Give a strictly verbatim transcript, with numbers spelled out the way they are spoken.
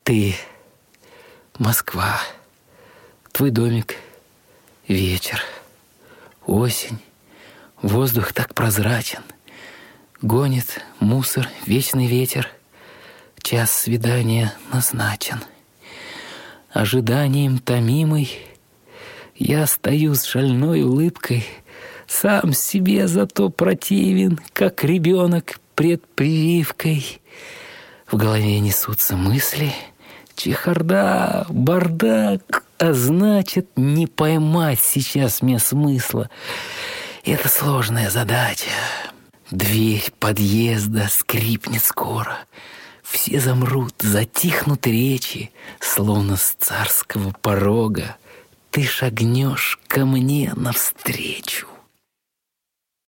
Ты, Москва, твой домик, вечер, осень, воздух так прозрачен, гонит мусор вечный ветер, час свидания назначен. Ожиданием томимый я стою с шальной улыбкой, сам себе зато противен, как ребенок пред прививкой. В голове несутся мысли, чехарда, бардак, а значит, не поймать сейчас мне смысла. Это сложная задача. Дверь подъезда скрипнет скоро. Все замрут, затихнут речи, словно с царского порога ты шагнешь ко мне навстречу.